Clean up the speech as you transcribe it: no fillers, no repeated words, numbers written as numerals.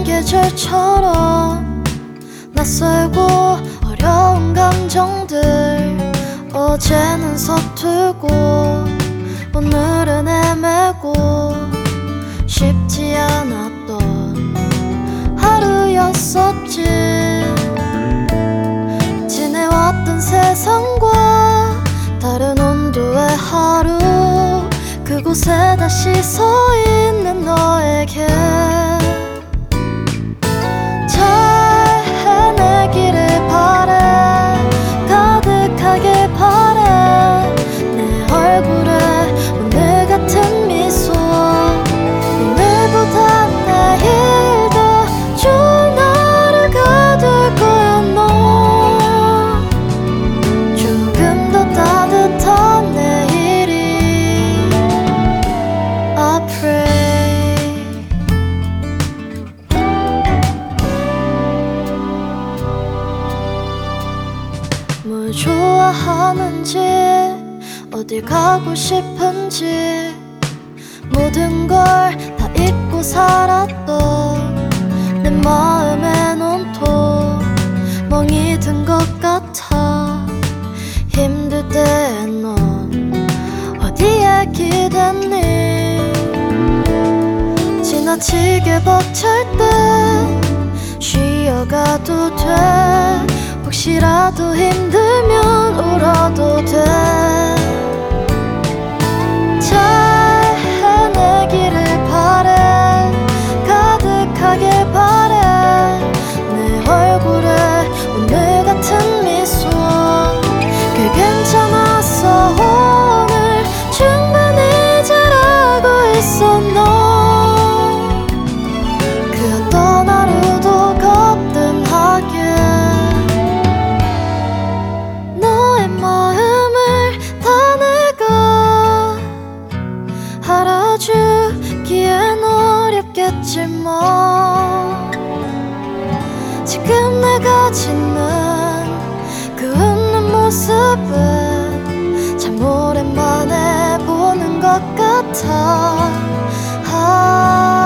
흐르는 계절처럼 낯설고 어려운 감정들 어제는 서툴고 오늘은 애매고 쉽지 않았던 하루였었지. 지내왔던 세상과 다른 온도의 하루 그곳에 다시 서 있는 너에게 잘 해내기를 바래. 가득하게 바래. 내 얼굴에 오늘 같은 미소 오늘보다 내일 더 좋은 하루가 될 거야. 너 조금 더 따뜻한 내일이 I pray. 뭘 좋아하는지 어딜 가고 싶은지 모든 걸 다 잊고 살았던 내 마음엔 온통 멍이 든 것 같아. 힘들 때 넌 어디에 기댔니? 지나치게 벅찰 땐 쉬어가도 돼. 혹시라도 힘들면 울어도 돼. 잘 해내기를 바래. 가득하게 바래. 내 얼굴에 오늘 같은 미소 꽤 괜찮았어. 오늘 충분히 잘하고 있어. 너 그 어떤 하루도 거뜬하게 너의 마음을 다 내가 알아주기엔 어렵겠지만 지금 내가 짓는 그 웃는 모습은 참 오랜만에 보는 것 같아.